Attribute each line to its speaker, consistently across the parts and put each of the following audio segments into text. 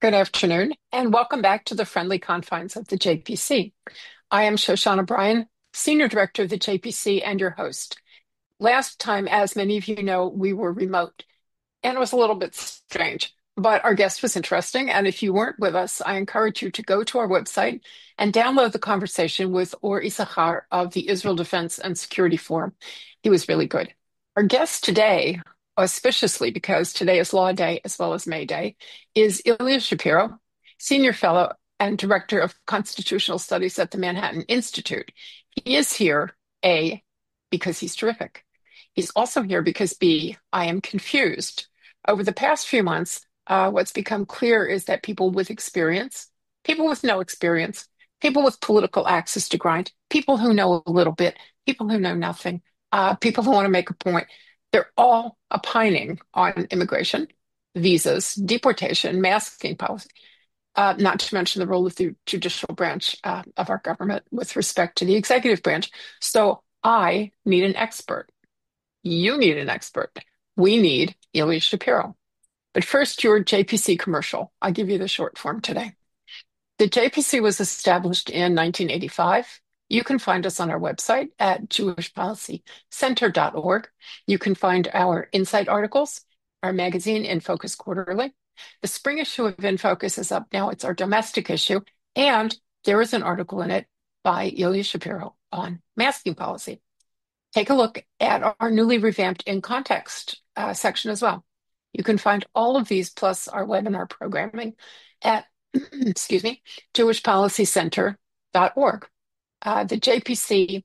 Speaker 1: Good afternoon, and welcome back to the friendly confines of the JPC. I am Shoshana Bryan, Senior Director of the JPC and your host. Last time, as many of you know, we were remote, and it was a little bit strange, but our guest was interesting. And if you weren't with us, I encourage you to go to our website and download the conversation with Or Issachar of the Israel Defense and Security Forum. He was really good. Our guest today, auspiciously because today is Law Day as well as May Day, is Ilya Shapiro, Senior Fellow and Director of Constitutional Studies at the Manhattan Institute. He is here, A, because he's terrific. He's also here because B, I am confused. Over the past few months, what's become clear is that people with experience, people with no experience, people with political axes to grind, people who know a little bit, people who know nothing, people who want to make a point, they're all opining on immigration, visas, deportation, masking policy, not to mention the role of the judicial branch of our government with respect to the executive branch. So I need an expert. You need an expert. We need Ilya Shapiro. But first, your JPC commercial. I'll give you the short form today. The JPC was established in 1985. You can find us on our website at jewishpolicycenter.org. You can find our insight articles, our magazine, In Focus Quarterly. The spring issue of In Focus is up now. It's our domestic issue. And there is an article in it by Ilya Shapiro on masking policy. Take a look at our newly revamped In Context section as well. You can find all of these plus our webinar programming at, excuse me, jewishpolicycenter.org. The JPC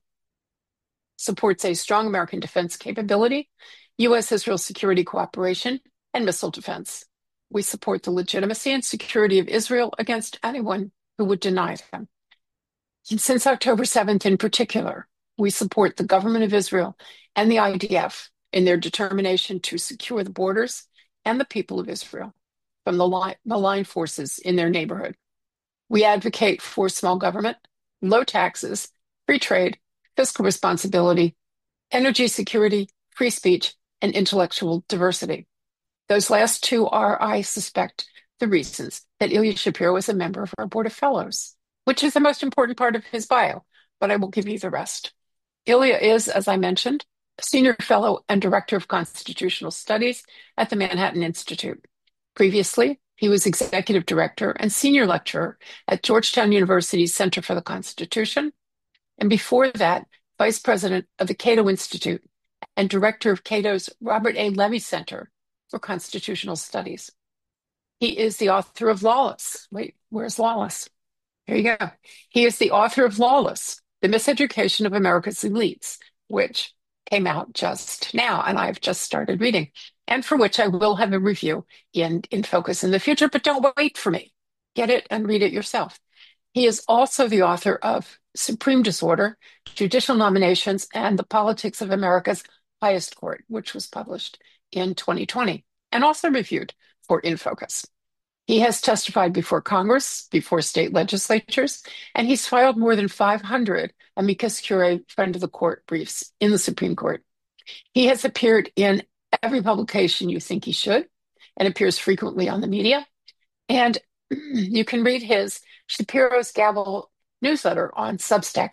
Speaker 1: supports a strong American defense capability, U.S.-Israel security cooperation, and missile defense. We support the legitimacy and security of Israel against anyone who would deny them. And since October 7th in particular, we support the government of Israel and the IDF in their determination to secure the borders and the people of Israel from the malign forces in their neighborhood. We advocate for small government, low taxes, free trade, fiscal responsibility, energy security, free speech, and intellectual diversity. Those last two are, I suspect, the reasons that Ilya Shapiro is a member of our Board of Fellows, which is the most important part of his bio, but I will give you the rest. Ilya is, as I mentioned, a senior fellow and director of constitutional studies at the Manhattan Institute. Previously, he was executive director and senior lecturer at Georgetown University's Center for the Constitution, and before that, vice president of the Cato Institute and director of Cato's Robert A. Levy Center for Constitutional Studies. He is the author of Lawless. Wait, where's Lawless? Here you go. He is the author of Lawless, The Miseducation of America's Elites, which came out just now, and I've just started reading, and for which I will have a review in Focus in the future, but don't wait for me. Get it and read it yourself. He is also the author of Supreme Disorder, Judicial Nominations, and the Politics of America's Highest Court, which was published in 2020, and also reviewed for In Focus. He has testified before Congress, before state legislatures, and he's filed more than 500 amicus curiae friend of the court briefs in the Supreme Court. He has appeared in every publication you think he should and appears frequently on the media. And you can read his Shapiro's Gavel newsletter on Substack.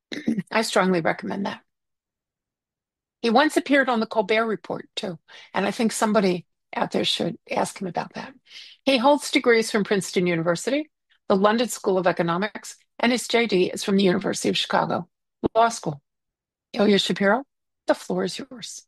Speaker 1: I strongly recommend that. He once appeared on the Colbert Report, too, and I think somebody out there should ask him about that. He holds degrees from Princeton University, the London School of Economics, and his JD is from the University of Chicago Law School. Ilya Shapiro, the floor is yours.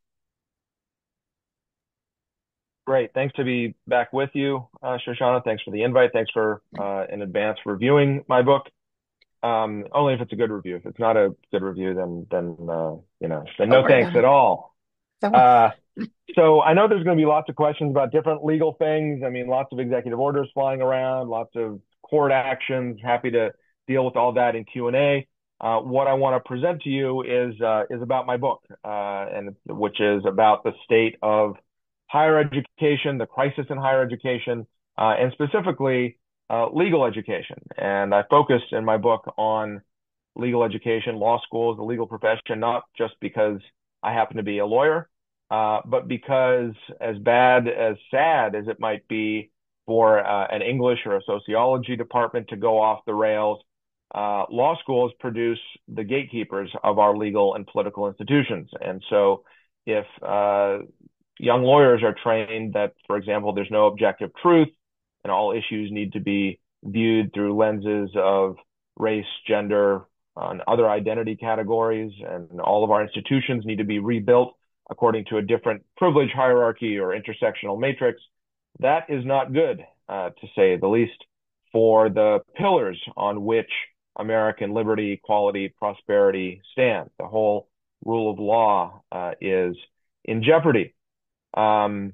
Speaker 2: Great. Thanks to be back with you, Shoshana. Thanks for the invite. Thanks for in advance reviewing my book. Only if it's a good review. If it's not a good review, then no thanks at all. So I know there's going to be lots of questions about different legal things. I mean, lots of executive orders flying around, lots of court actions. Happy to deal with all that in Q&A. What I want to present to you is about my book, and which is about the state of higher education, the crisis in higher education, and specifically legal education. And I focused in my book on legal education, law schools, the legal profession, not just because I happen to be a lawyer, but because as bad, as sad as it might be for an English or a sociology department to go off the rails. Law schools produce the gatekeepers of our legal and political institutions. And so if young lawyers are trained that, for example, there's no objective truth and all issues need to be viewed through lenses of race, gender, and other identity categories, and all of our institutions need to be rebuilt according to a different privilege hierarchy or intersectional matrix, that is not good, to say the least, for the pillars on which American liberty, equality, prosperity stand. The whole rule of law is in jeopardy. And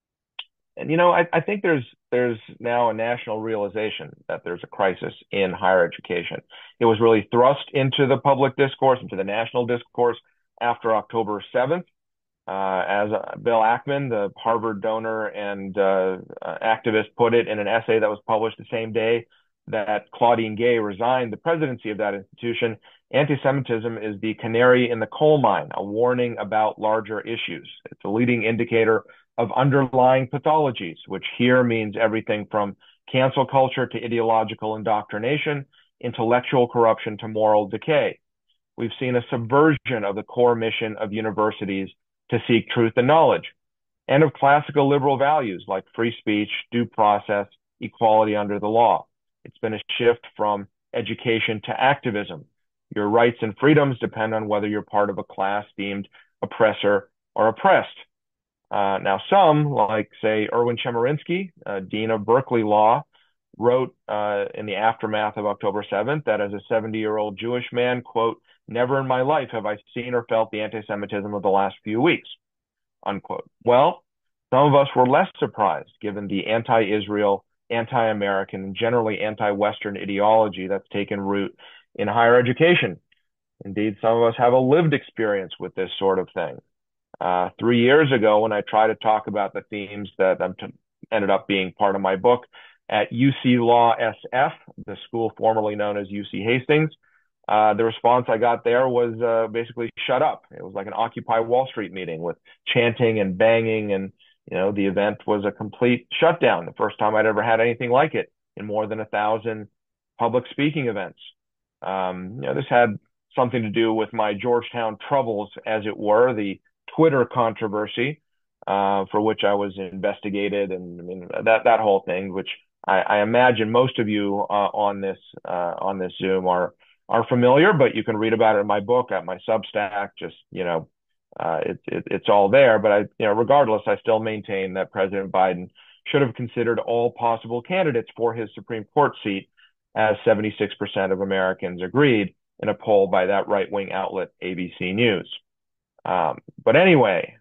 Speaker 2: I think there's now a national realization that there's a crisis in higher education. It was really thrust into the public discourse, into the national discourse after October 7th. As Bill Ackman, the Harvard donor and activist, put it in an essay that was published the same day that Claudine Gay resigned the presidency of that institution, anti-Semitism is the canary in the coal mine, a warning about larger issues. It's a leading indicator of underlying pathologies, which here means everything from cancel culture to ideological indoctrination, intellectual corruption to moral decay. We've seen a subversion of the core mission of universities to seek truth and knowledge, and of classical liberal values like free speech, due process, equality under the law. It's been a shift from education to activism. Your rights and freedoms depend on whether you're part of a class deemed oppressor or oppressed. Now, some, like, say, Erwin Chemerinsky, Dean of Berkeley Law, wrote in the aftermath of October 7th that as a 70-year-old Jewish man, quote, "Never in my life have I seen or felt the anti-Semitism of the last few weeks," unquote. Well, some of us were less surprised given the anti-Israel, anti-American, and generally anti-Western ideology that's taken root in higher education. Indeed, some of us have a lived experience with this sort of thing. 3 years ago, when I tried to talk about the themes that ended up being part of my book at UC Law SF, the school formerly known as UC Hastings, the response I got there was basically shut up. It was like an Occupy Wall Street meeting with chanting and banging, and the event was a complete shutdown. The first time I'd ever had anything like it in more than 1,000 public speaking events. This had something to do with my Georgetown troubles, as it were, the Twitter controversy, for which I was investigated, and I mean that whole thing, which I imagine most of you on this Zoom are familiar, but you can read about it in my book at my Substack. Just it's all there. But regardless, I still maintain that President Biden should have considered all possible candidates for his Supreme Court seat, as 76% of Americans agreed in a poll by that right-wing outlet, ABC News. But anyway,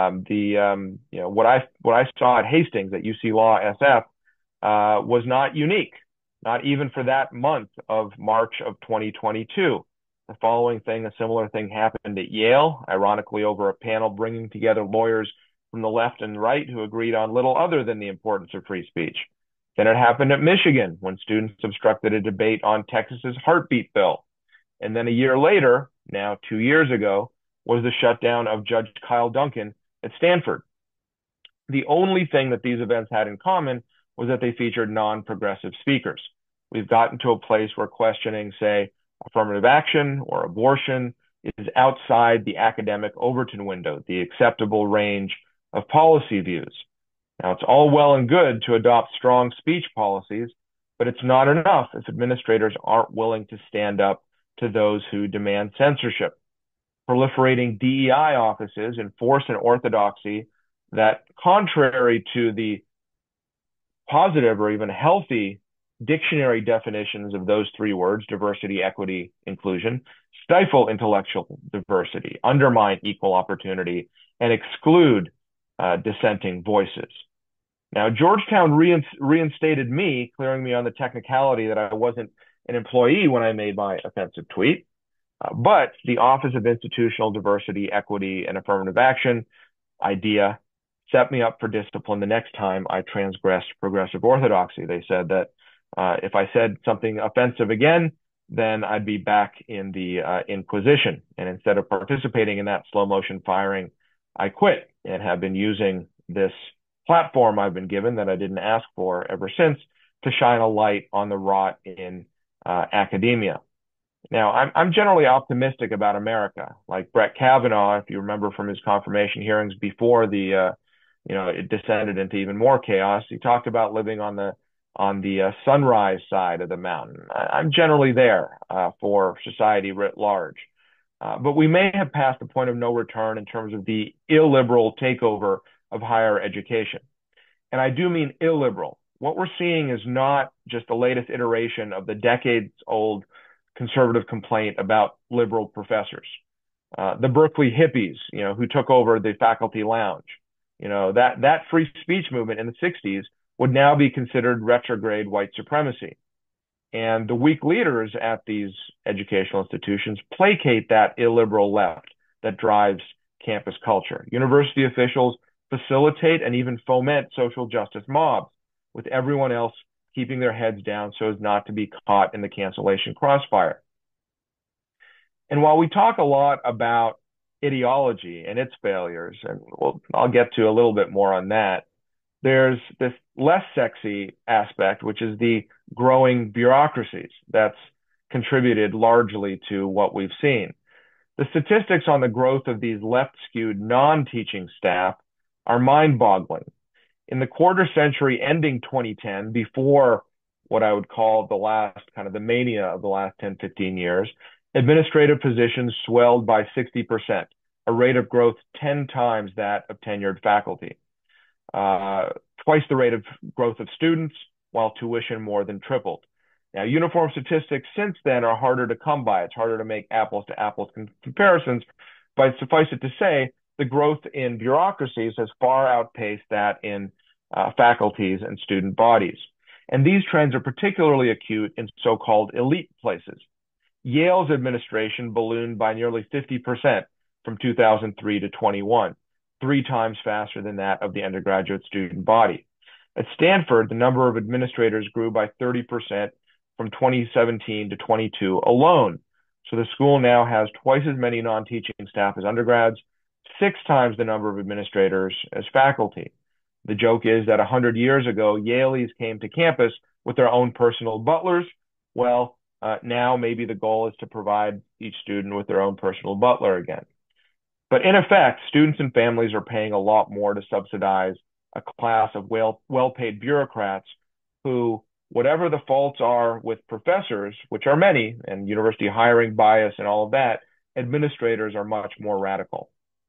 Speaker 2: what I saw at Hastings at UC Law SF was not unique, not even for that month of March of 2022. The following thing, a similar thing happened at Yale, ironically over a panel bringing together lawyers from the left and right who agreed on little other than the importance of free speech. Then it happened at Michigan when students obstructed a debate on Texas's heartbeat bill. And then a year later, now 2 years ago, was the shutdown of Judge Kyle Duncan at Stanford. The only thing that these events had in common was that they featured non-progressive speakers. We've gotten to a place where questioning, say, affirmative action or abortion is outside the academic Overton window, the acceptable range of policy views. Now, it's all well and good to adopt strong speech policies, but it's not enough if administrators aren't willing to stand up to those who demand censorship. Proliferating DEI offices enforce an orthodoxy that, contrary to the positive or even healthy dictionary definitions of those three words, diversity, equity, inclusion, stifle intellectual diversity, undermine equal opportunity, and exclude dissenting voices. Now, Georgetown reinstated me, clearing me on the technicality that I wasn't an employee when I made my offensive tweet. But the Office of Institutional Diversity, Equity, and Affirmative Action, IDEA, set me up for discipline the next time I transgressed progressive orthodoxy. They said that if I said something offensive again, then I'd be back in the Inquisition. And instead of participating in that slow motion firing, I quit and have been using this platform I've been given that I didn't ask for ever since to shine a light on the rot in academia. Now, I'm generally optimistic about America. Like Brett Kavanaugh, if you remember from his confirmation hearings before it descended into even more chaos. He talked about living on the sunrise side of the mountain. I'm generally there for society writ large. But we may have passed the point of no return in terms of the illiberal takeover of higher education. And I do mean illiberal. What we're seeing is not just the latest iteration of the decades old conservative complaint about liberal professors. The Berkeley hippies, who took over the faculty lounge, that free speech movement in the 60s would now be considered retrograde white supremacy. And the weak leaders at these educational institutions placate that illiberal left that drives campus culture. University officials facilitate and even foment social justice mobs, with everyone else keeping their heads down so as not to be caught in the cancellation crossfire. And while we talk a lot about ideology and its failures, and I'll get to a little bit more on that, there's this less sexy aspect, which is the growing bureaucracies that's contributed largely to what we've seen. The statistics on the growth of these left-skewed non-teaching staff are mind-boggling. In the quarter century ending 2010, before what I would call the mania of the last 10, 15 years, administrative positions swelled by 60%, a rate of growth 10 times that of tenured faculty. Twice the rate of growth of students, while tuition more than tripled. Now, uniform statistics since then are harder to come by. It's harder to make apples to apples comparisons, but suffice it to say, the growth in bureaucracies has far outpaced that in faculties and student bodies. And these trends are particularly acute in so-called elite places. Yale's administration ballooned by nearly 50% from 2003 to 21, 3 times faster than that of the undergraduate student body. At Stanford, the number of administrators grew by 30% from 2017 to 22 alone. So the school now has twice as many non-teaching staff as undergrads, 6 times the number of administrators as faculty. The joke is that 100 years ago, Yaleys came to campus with their own personal butlers. Well, now maybe the goal is to provide each student with their own personal butler again. But in effect, students and families are paying a lot more to subsidize a class of well-paid bureaucrats who, whatever the faults are with professors, which are many, and university hiring bias and all of that, administrators are much more radical.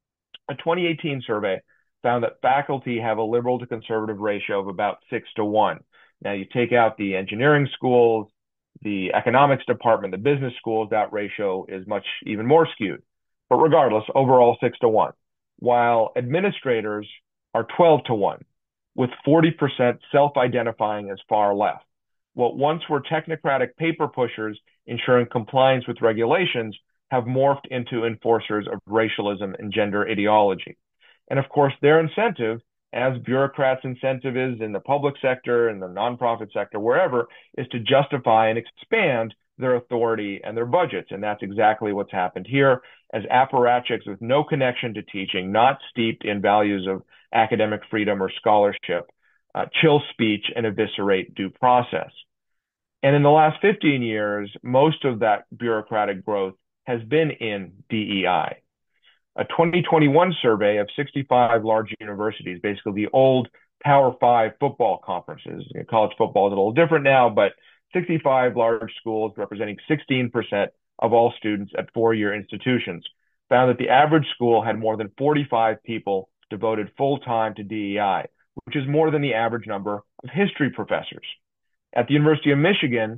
Speaker 2: A 2018 survey found that faculty have a liberal to conservative ratio of about 6 to 1. Now, you take out the engineering schools, the economics department, the business schools, that ratio is much even more skewed. But regardless, overall 6 to 1, while administrators are 12 to 1, with 40% self-identifying as far left. What once were technocratic paper pushers ensuring compliance with regulations have morphed into enforcers of racialism and gender ideology. And of course, their incentive, as bureaucrats' incentive is in the public sector and the nonprofit sector, wherever, is to justify and expand their authority and their budgets. And that's exactly what's happened here, as apparatchiks with no connection to teaching, not steeped in values of academic freedom or scholarship, chill speech and eviscerate due process. And in the last 15 years, most of that bureaucratic growth has been in DEI. A 2021 survey of 65 large universities, basically the old Power Five football conferences. College football is a little different now, but 65 large schools representing 16% of all students at four-year institutions found that the average school had more than 45 people devoted full-time to DEI, which is more than the average number of history professors. At the University of Michigan,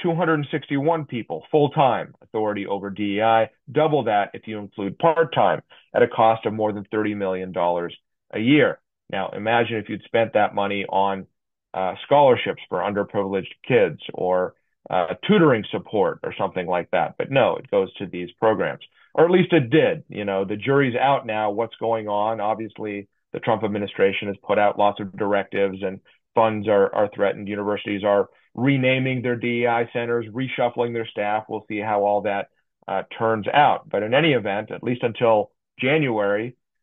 Speaker 2: 261 people, full-time authority over DEI, double that if you include part-time, at a cost of more than $30 million a year. Now, imagine if you'd spent that money on scholarships for underprivileged kids or tutoring support or something like that. But no, it goes to these programs, or at least it did. The jury's out now. What's going on? Obviously, the Trump administration has put out lots of directives and funds are threatened. Universities are renaming their DEI centers, reshuffling their staff. We'll see how all that turns out. But in any event, at least until January,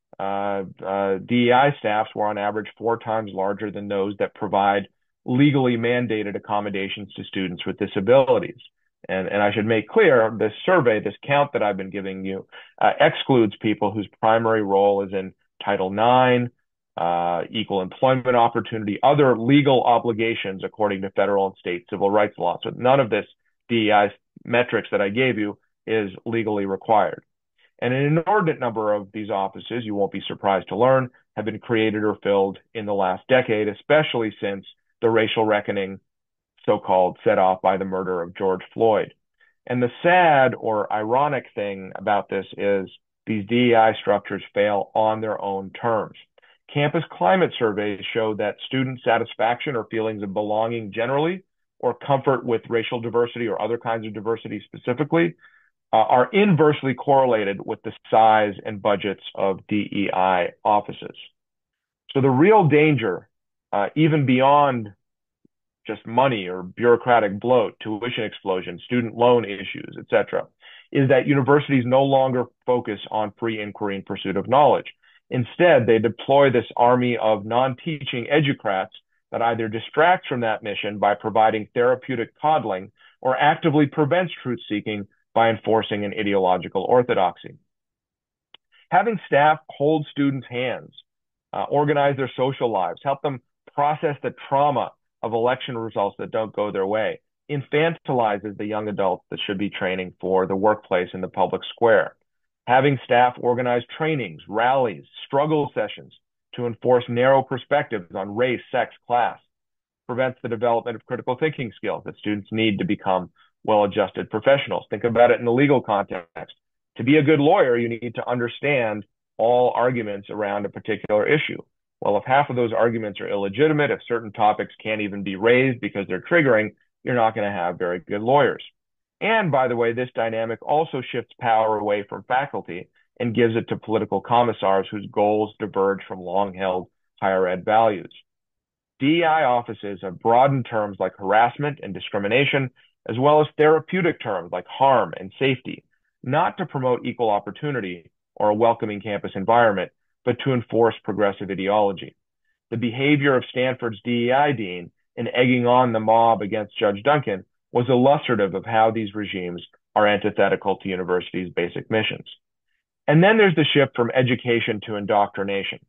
Speaker 2: DEI staffs were on average 4 times larger than those that provide legally mandated accommodations to students with disabilities. And I should make clear, this survey, this count that I've been giving you, excludes people whose primary role is in Title IX, equal employment opportunity, other legal obligations according to federal and state civil rights law. So none of this DEI metrics that I gave you is legally required. And an inordinate number of these offices, you won't be surprised to learn, have been created or filled in the last decade, especially since the racial reckoning, so-called, set off by the murder of George Floyd. And the sad or ironic thing about this is these DEI structures fail on their own terms. Campus climate surveys show that student satisfaction or feelings of belonging generally, or comfort with racial diversity or other kinds of diversity specifically, are inversely correlated with the size and budgets of DEI offices. So the real danger, even beyond just money or bureaucratic bloat, tuition explosion, student loan issues, et cetera, is that universities no longer focus on free inquiry and pursuit of knowledge. Instead, they deploy this army of non-teaching educrats that either distracts from that mission by providing therapeutic coddling or actively prevents truth-seeking by enforcing an ideological orthodoxy. Having staff hold students' hands, organize their social lives, help them process the trauma of election results that don't go their way, infantilizes the young adults that should be training for the workplace in the public square. Having staff organize trainings, rallies, struggle sessions to enforce narrow perspectives on race, sex, class prevents the development of critical thinking skills that students need to become well-adjusted professionals. Think about it in the legal context. To be a good lawyer, you need to understand all arguments around a particular issue. Well, if half of those arguments are illegitimate, if certain topics can't even be raised because they're triggering, you're not going to have very good lawyers. And by the way, this dynamic also shifts power away from faculty and gives it to political commissars whose goals diverge from long-held higher ed values. DEI offices have broadened terms like harassment and discrimination, as well as therapeutic terms like harm and safety, not to promote equal opportunity or a welcoming campus environment, but to enforce progressive ideology. The behavior of Stanford's DEI dean in egging on the mob against Judge Duncan was illustrative of how these regimes are antithetical to universities' basic missions. And then there's the shift from education to indoctrination.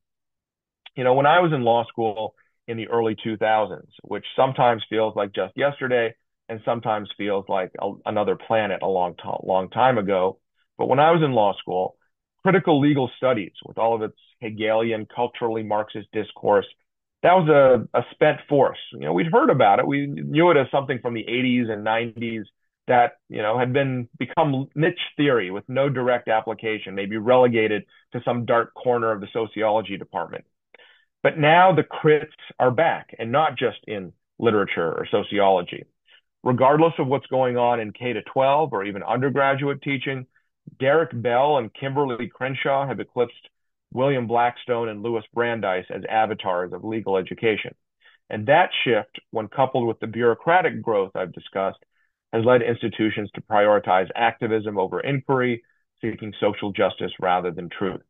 Speaker 2: You know, when I was in law school in the early 2000s, which sometimes feels like just yesterday and sometimes feels like another planet a long time ago, but when I was in law school, critical legal studies with all of its Hegelian, culturally Marxist discourse, that was a spent force. You know, we'd heard about it. We knew it as something from the 80s and 90s that, you know, had become niche theory with no direct application, maybe relegated to some dark corner of the sociology department. But now the crits are back, and not just in literature or sociology. Regardless of what's going on in K-12 or even undergraduate teaching, Derek Bell and Kimberly Crenshaw have eclipsed William Blackstone and Louis Brandeis as avatars of legal education. And that shift, when coupled with the bureaucratic growth I've discussed, has led institutions to prioritize activism over inquiry, seeking social justice rather than truth.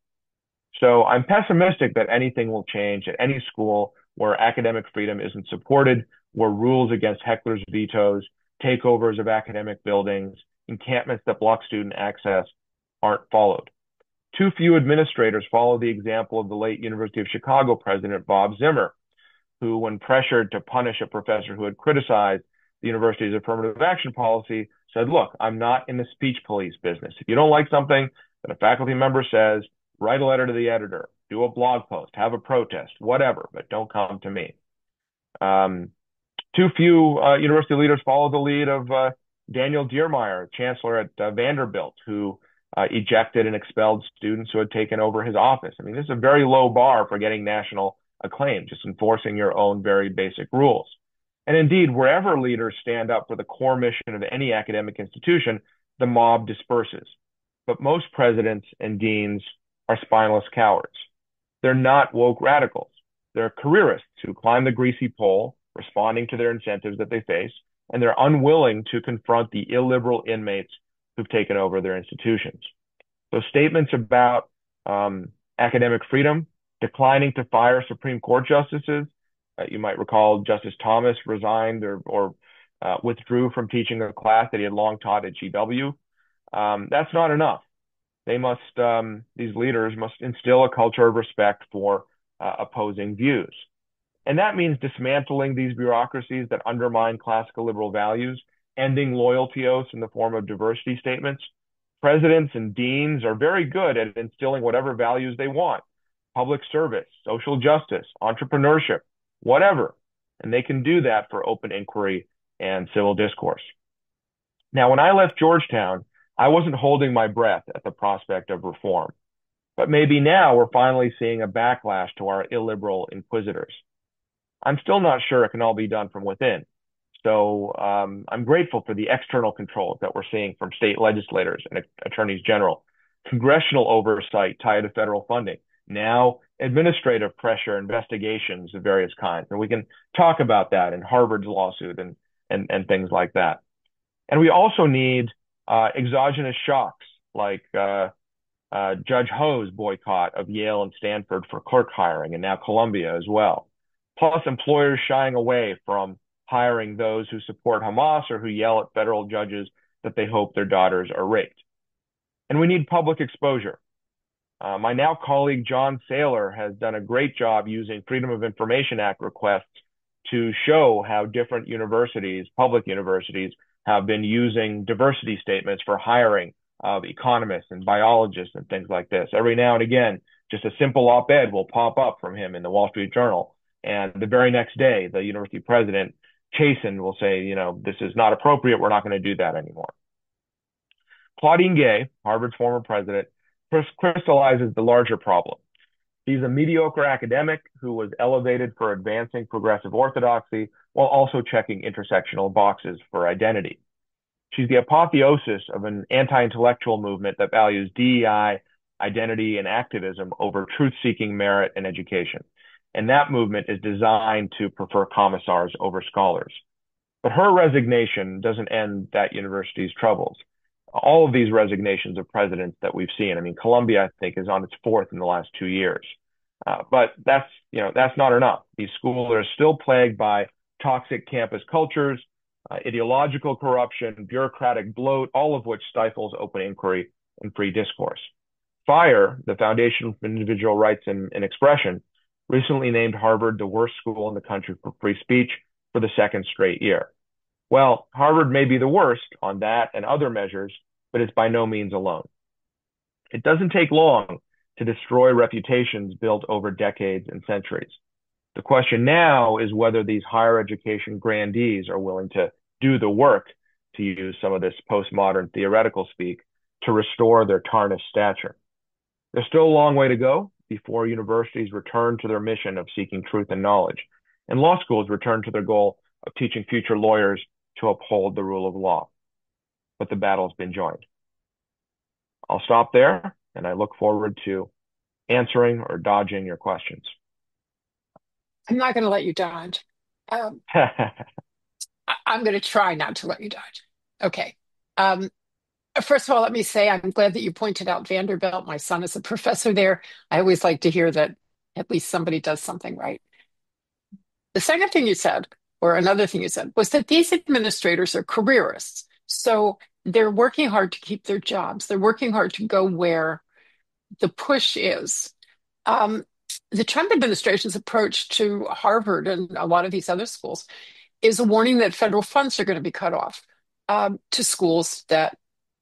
Speaker 2: So I'm pessimistic that anything will change at any school where academic freedom isn't supported, where rules against hecklers' vetoes, takeovers of academic buildings, encampments that block student access aren't followed. Too few administrators follow the example of the late University of Chicago president, Bob Zimmer, who, when pressured to punish a professor who had criticized the university's affirmative action policy, said, look, I'm not in the speech police business. If you don't like something that a faculty member says, write a letter to the editor, do a blog post, have a protest, whatever, but don't come to me. Too few university leaders follow the lead of Daniel Diermeier, chancellor at Vanderbilt, who ejected and expelled students who had taken over his office. I mean, this is a very low bar for getting national acclaim, just enforcing your own very basic rules. And indeed, wherever leaders stand up for the core mission of any academic institution, the mob disperses. But most presidents and deans are spineless cowards. They're not woke radicals. They're careerists who climb the greasy pole, responding to their incentives that they face, and they're unwilling to confront the illiberal inmates who've taken over their institutions. So statements about academic freedom, declining to fire Supreme Court justices. You might recall Justice Thomas resigned or withdrew from teaching a class that he had long taught at GW. That's not enough. These leaders must instill a culture of respect for opposing views. And that means dismantling these bureaucracies that undermine classical liberal values, ending loyalty oaths in the form of diversity statements. Presidents and deans are very good at instilling whatever values they want: public service, social justice, entrepreneurship, whatever. And they can do that for open inquiry and civil discourse. Now, when I left Georgetown, I wasn't holding my breath at the prospect of reform. But maybe now we're finally seeing a backlash to our illiberal inquisitors. I'm still not sure it can all be done from within. So I'm grateful for the external controls that we're seeing from state legislators and attorneys general, congressional oversight tied to federal funding, now administrative pressure, investigations of various kinds. And we can talk about that in Harvard's lawsuit and things like that. And we also need exogenous shocks like Judge Ho's boycott of Yale and Stanford for clerk hiring, and now Columbia as well. Plus, employers shying away from hiring those who support Hamas or who yell at federal judges that they hope their daughters are raped. And we need public exposure. My now colleague John Saylor has done a great job using Freedom of Information Act requests to show how different universities, public universities, have been using diversity statements for hiring of economists and biologists and things like this. Every now and again, just a simple op-ed will pop up from him in the Wall Street Journal. And the very next day, the university president, chastened, will say, this is not appropriate. We're not going to do that anymore. Claudine Gay, Harvard's former president, crystallizes the larger problem. She's a mediocre academic who was elevated for advancing progressive orthodoxy while also checking intersectional boxes for identity. She's the apotheosis of an anti-intellectual movement that values DEI, identity, and activism over truth-seeking merit and education. And that movement is designed to prefer commissars over scholars. But her resignation doesn't end that university's troubles. All of these resignations of presidents that we've seen, Columbia, I think, is on its fourth in the last 2 years. But that's not enough. These schools are still plagued by toxic campus cultures, ideological corruption, bureaucratic bloat, all of which stifles open inquiry and free discourse. FIRE, the Foundation for Individual Rights and Expression, recently named Harvard the worst school in the country for free speech for the second straight year. Well, Harvard may be the worst on that and other measures, but it's by no means alone. It doesn't take long to destroy reputations built over decades and centuries. The question now is whether these higher education grandees are willing to do the work, to use some of this postmodern theoretical speak, to restore their tarnished stature. There's still a long way to go before universities return to their mission of seeking truth and knowledge, and law schools return to their goal of teaching future lawyers to uphold the rule of law. But the battle's been joined. I'll stop there, and I look forward to answering or dodging your questions.
Speaker 1: I'm not going to let you dodge. I'm going to try not to let you dodge. Okay. First of all, let me say I'm glad that you pointed out Vanderbilt. My son is a professor there. I always like to hear that at least somebody does something right. The second thing you said, or another thing you said, was that these administrators are careerists. So they're working hard to keep their jobs. They're working hard to go where the push is. The Trump administration's approach to Harvard and a lot of these other schools is a warning that federal funds are going to be cut off to schools that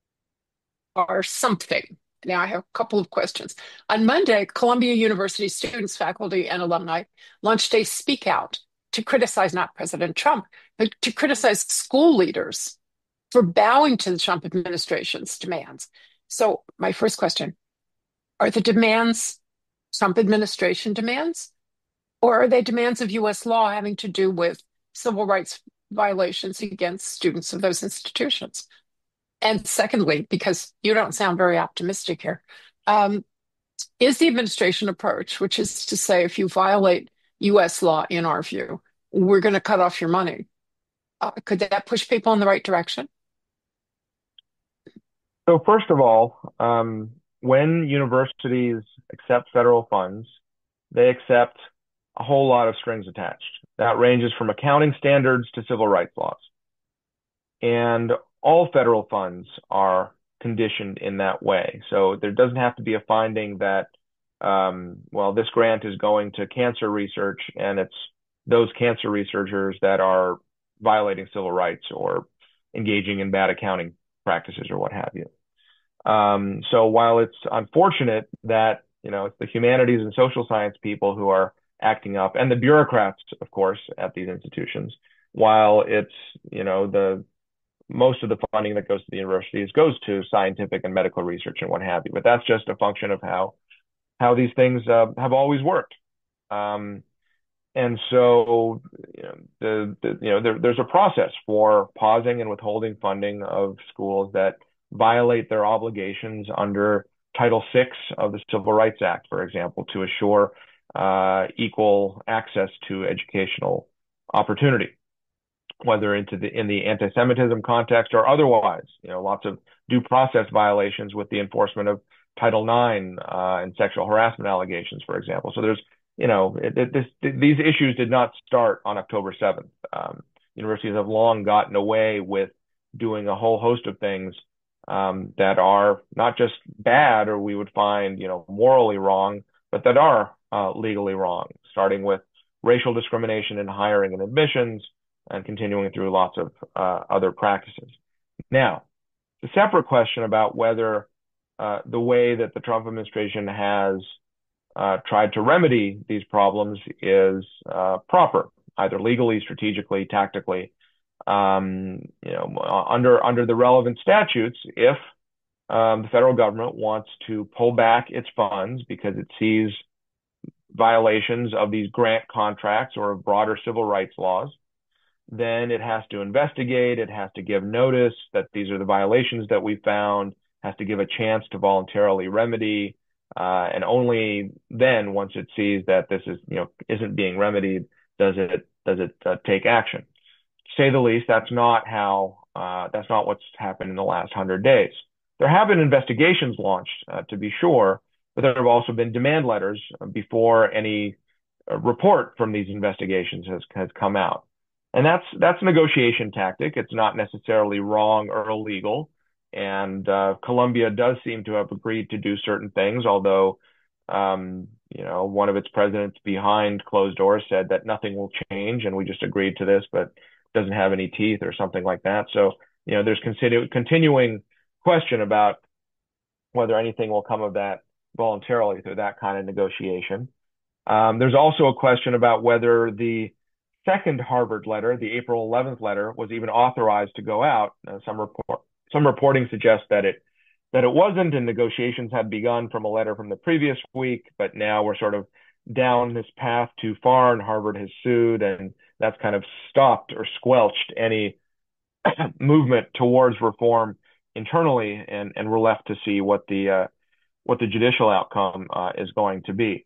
Speaker 1: are something. Now, I have a couple of questions. On Monday, Columbia University students, faculty, and alumni launched a Speak Out to criticize not President Trump, but to criticize school leaders for bowing to the Trump administration's demands. So my first question, are the demands Trump administration demands, or are they demands of U.S. law having to do with civil rights violations against students of those institutions? And secondly, because you don't sound very optimistic here, is the administration approach, which is to say, if you violate U.S. law, in our view, we're going to cut off your money, could that push people in the right direction?
Speaker 2: So first of all, when universities accept federal funds, they accept a whole lot of strings attached. That ranges from accounting standards to civil rights laws. And all federal funds are conditioned in that way. So there doesn't have to be a finding that, well, this grant is going to cancer research and it's those cancer researchers that are violating civil rights or engaging in bad accounting practices or what have you. So while it's unfortunate that, it's the humanities and social science people who are acting up and the bureaucrats, of course, at these institutions, while it's, the most of the funding that goes to the universities goes to scientific and medical research and what have you. But that's just a function of how these things have always worked. Um, and so, there's a process for pausing and withholding funding of schools that violate their obligations under Title VI of the Civil Rights Act, for example, to assure equal access to educational opportunity, whether in the anti-Semitism context or otherwise. Lots of due process violations with the enforcement of Title IX and sexual harassment allegations, for example. So there's, these issues did not start on October 7th. Universities have long gotten away with doing a whole host of things that are not just bad or we would find, morally wrong, but that are legally wrong, starting with racial discrimination in hiring and admissions, and continuing through lots of other practices. Now, the separate question about whether the way that the Trump administration has tried to remedy these problems is proper, either legally, strategically, tactically. Under the relevant statutes, if the federal government wants to pull back its funds because it sees violations of these grant contracts or of broader civil rights laws, then it has to investigate, it has to give notice that these are the violations that we found, has to give a chance to voluntarily remedy, and only then, once it sees that this isn't being remedied, does it take action. To say the least, that's not what's happened in the last 100 days. There have been investigations launched, to be sure, but there have also been demand letters before any report from these investigations has come out. And that's a negotiation tactic. It's not necessarily wrong or illegal. And Colombia does seem to have agreed to do certain things, although one of its presidents behind closed doors said that nothing will change, and we just agreed to this, but doesn't have any teeth or something like that. So there's continuing question about whether anything will come of that voluntarily through that kind of negotiation. There's also a question about whether the second Harvard letter, the April 11th letter, was even authorized to go out. Some reporting suggests that it wasn't, and negotiations had begun from a letter from the previous week, but now we're sort of down this path too far, and Harvard has sued, and that's kind of stopped or squelched any movement towards reform internally, and we're left to see what the judicial outcome is going to be.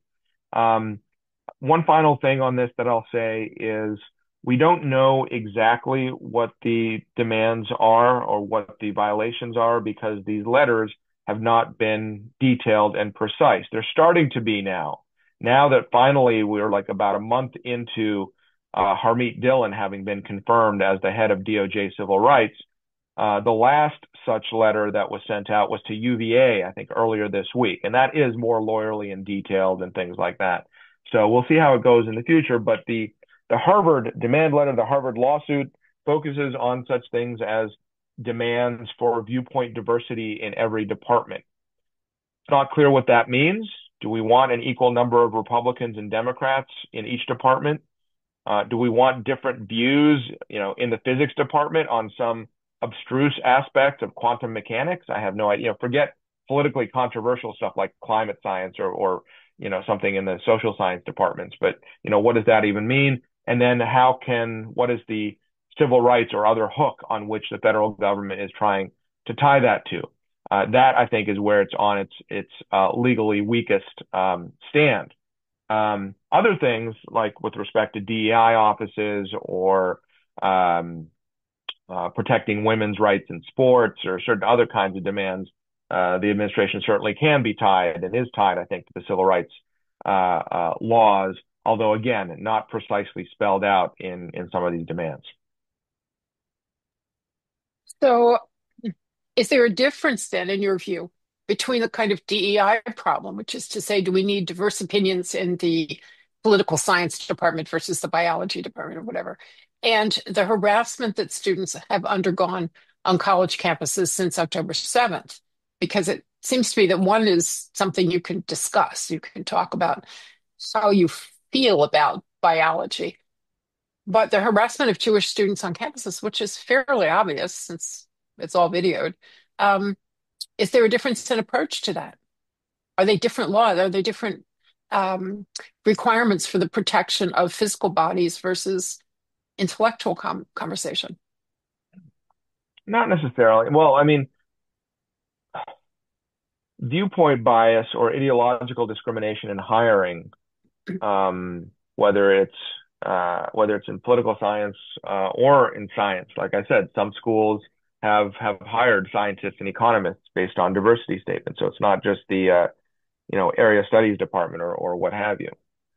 Speaker 2: One final thing on this that I'll say is we don't know exactly what the demands are or what the violations are because these letters have not been detailed and precise. They're starting to be now. Now that finally we're like about a month into Harmeet Dillon having been confirmed as the head of DOJ Civil Rights, the last such letter that was sent out was to UVA, I think, earlier this week. And that is more lawyerly and detailed and things like that. So we'll see how it goes in the future. But the Harvard demand letter, the Harvard lawsuit, focuses on such things as demands for viewpoint diversity in every department. It's not clear what that means. Do we want an equal number of Republicans and Democrats in each department? Do we want different views, in the physics department on some abstruse aspect of quantum mechanics? I have no idea. Forget politically controversial stuff like climate science or something in the social science departments. But, what does that even mean? And then what is the civil rights or other hook on which the federal government is trying to tie that to? That, I think, is where it's on its legally weakest stand. Other things, like with respect to DEI offices or protecting women's rights in sports or certain other kinds of demands, the administration certainly can be tied and is tied, I think, to the civil rights laws, although again, not precisely spelled out in some of these demands.
Speaker 1: So, is there a difference then, in your view, between the kind of DEI problem, which is to say, do we need diverse opinions in the political science department versus the biology department or whatever, and the harassment that students have undergone on college campuses since October 7th? Because it seems to me that one is something you can discuss. You can talk about how you feel about biology. But the harassment of Jewish students on campuses, which is fairly obvious since it's all videoed, um, is there a difference in approach to that? Are they different laws? Are they different um, requirements for the protection of physical bodies versus intellectual conversation?
Speaker 2: Not necessarily. Well, I mean, viewpoint bias or ideological discrimination in hiring, whether it's in political science or in science. Like I said, some schools have hired scientists and economists based on diversity statements. So it's not just the area studies department or what have you.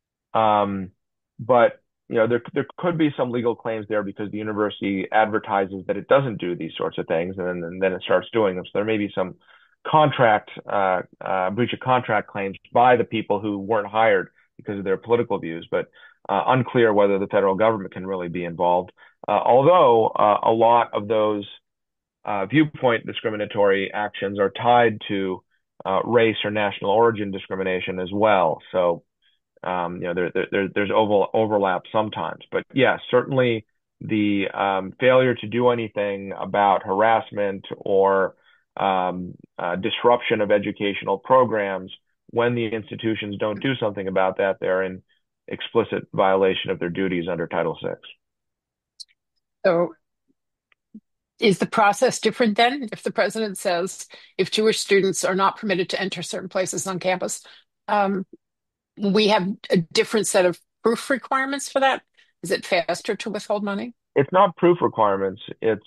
Speaker 2: But there could be some legal claims there because the university advertises that it doesn't do these sorts of things, and then it starts doing them. So there may be some contract breach of contract claims by the people who weren't hired because of their political views, but unclear whether the federal government can really be involved. Although a lot of those viewpoint discriminatory actions are tied to race or national origin discrimination as well. So there's overlap sometimes, but yeah, certainly the failure to do anything about harassment or disruption of educational programs when the institutions don't do something about that, they're in explicit violation of their duties under Title VI.
Speaker 1: So, is the process different then? If the president says if Jewish students are not permitted to enter certain places on campus, um, we have a different set of proof requirements for that? Is it faster to withhold money?
Speaker 2: It's not proof requirements.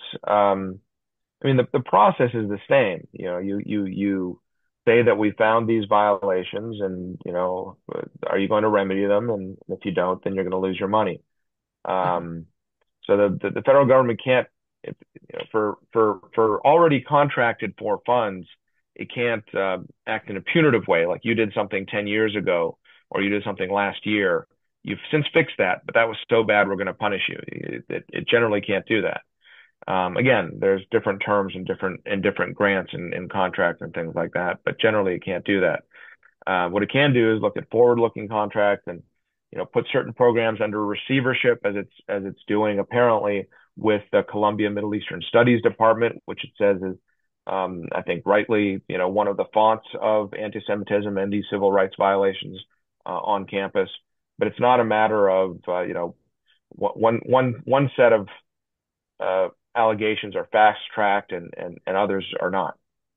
Speaker 2: I mean, the process is the same. You say that we found these violations, and are you going to remedy them? And if you don't, then you're going to lose your money.
Speaker 1: Uh-huh.
Speaker 2: Um, so the federal government can't, for already contracted for funds, it can't act in a punitive way, like you did something 10 years ago or you did something last year. You've since fixed that, but that was so bad we're going to punish you. It generally can't do that. Again, there's different terms and different grants and contracts and things like that, but generally it can't do that. What it can do is look at forward-looking contracts and put certain programs under receivership as it's doing apparently with the Columbia Middle Eastern Studies Department, which it says is I think rightly one of the fonts of anti-Semitism and these civil rights violations on campus. But it's not a matter of one set of allegations are fast tracked and others are not.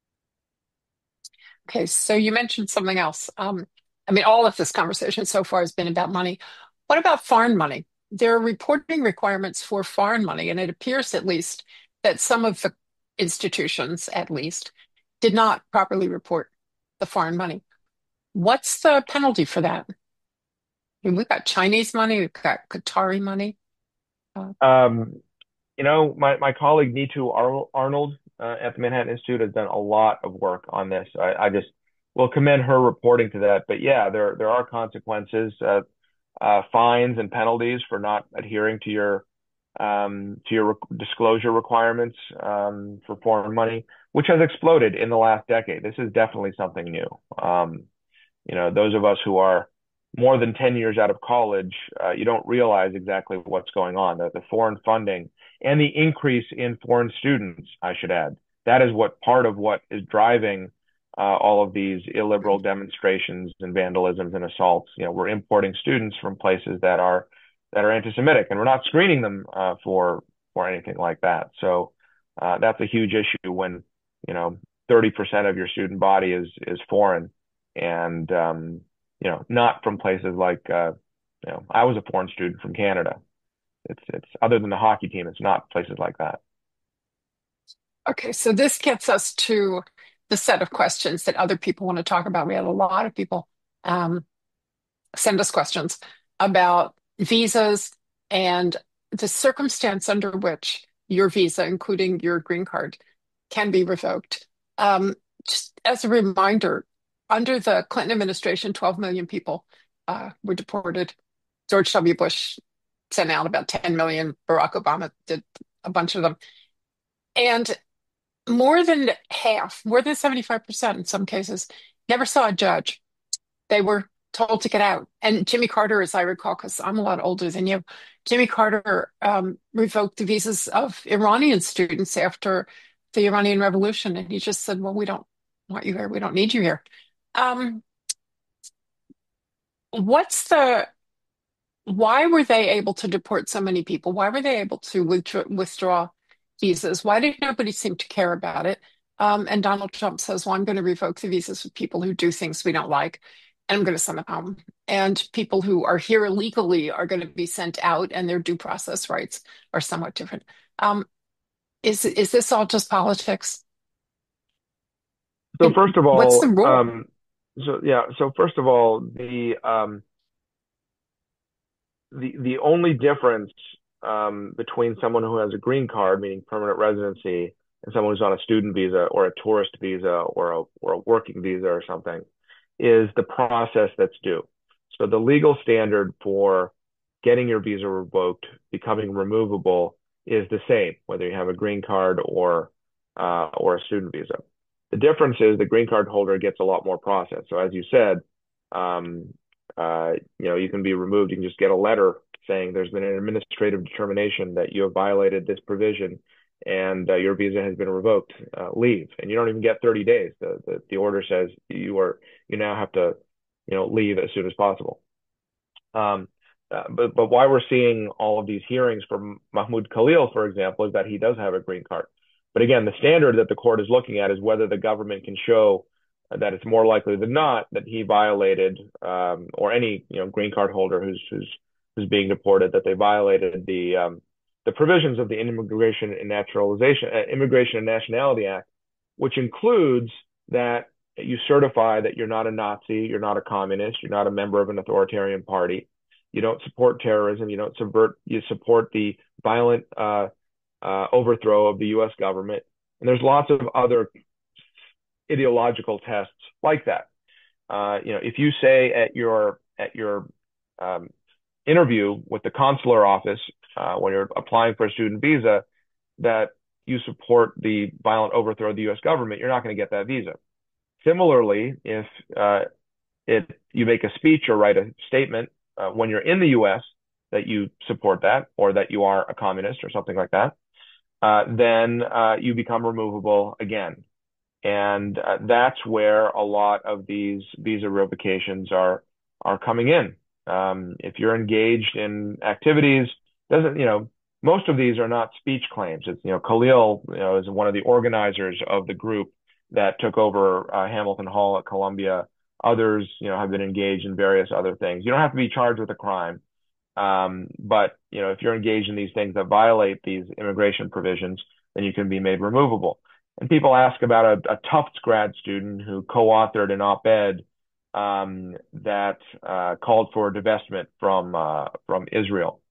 Speaker 1: Okay, so you mentioned something else. I mean, all of this conversation so far has been about money. What about foreign money? There are reporting requirements for foreign money, and it appears at least that some of the institutions, at least, did not properly report the foreign money. What's the penalty for that? I mean, we've got Chinese money, we've got Qatari money. Uh,
Speaker 2: Um, my colleague Nitu Arnold at the Manhattan Institute has done a lot of work on this. I just will commend her reporting to that. But yeah, there are consequences, fines and penalties for not adhering to your disclosure requirements for foreign money, which has exploded in the last decade. This is definitely something new. Those of us who are more than 10 years out of college, you don't realize exactly what's going on. The foreign funding and the increase in foreign students, I should add, that is what part of what is driving all of these illiberal demonstrations and vandalisms and assaults. We're importing students from places that are anti-Semitic, and we're not screening them for anything like that. So that's a huge issue when 30% of your student body is foreign, and not from places like I was a foreign student from Canada. It's other than the hockey team, it's not places like that.
Speaker 1: okay, so this gets us to the set of questions that other people want to talk about. We had a lot of people um, send us questions about visas and the circumstance under which your visa, including your green card, can be revoked. Just as a reminder, under the Clinton administration, 12 million people were deported. George W. Bush sent out about 10 million. Barack Obama did a bunch of them. And more than half, more than 75% in some cases, never saw a judge. They were told to get out. And Jimmy Carter, as I recall, because I'm a lot older than you, Jimmy Carter revoked the visas of Iranian students after the Iranian Revolution. And he just said, well, we don't want you here. We don't need you here. Um, what's the, why were they able to deport so many people? Why were they able to withdraw visas? Why did nobody seem to care about it? And Donald Trump says, well, I'm going to revoke the visas of people who do things we don't like, and I'm going to send them home. And people who are here illegally are going to be sent out, and their due process rights are somewhat different. Um, is this all just politics?
Speaker 2: So
Speaker 1: And
Speaker 2: first of
Speaker 1: what's the
Speaker 2: all,
Speaker 1: rule?
Speaker 2: so first of all, the only difference between someone who has a green card, meaning permanent residency, and someone who's on a student visa or a tourist visa or a working visa or something is the process that's due. So the legal standard for getting your visa revoked, becoming removable, is the same, whether you have a green card or a student visa. The difference is the green card holder gets a lot more process. So as you said, um, you can be removed. You can just get a letter saying there's been an administrative determination that you have violated this provision and your visa has been revoked. Leave, and you don't even get 30 days. The order says you now have to leave as soon as possible. Um, but why we're seeing all of these hearings for Mahmoud Khalil, for example, is that he does have a green card. But again, the standard that the court is looking at is whether the government can show that it's more likely than not that he violated, or any green card holder who's being deported, that they violated the provisions of the Immigration and Nationality Act, which includes that you certify that you're not a Nazi, you're not a communist, you're not a member of an authoritarian party, you don't support terrorism, you support the violent overthrow of the U.S. government, and there's lots of other ideological tests like that. If you say at your interview with the consular office when you're applying for a student visa that you support the violent overthrow of the U.S. government, you're not going to get that visa. Similarly, if you make a speech or write a statement when you're in the U.S. that you support that or that you are a communist or something like that, then you become removable again. And that's where a lot of these visa revocations are coming in. If you're engaged in activities, doesn't most of these are not speech claims. It's Khalil is one of the organizers of the group that took over Hamilton Hall at Columbia. Others have been engaged in various other things. You don't have to be charged with a crime, but if you're engaged in these things that violate these immigration provisions, then you can be made removable. And people ask about a Tufts grad student who co-authored an op-ed that called for divestment from Israel.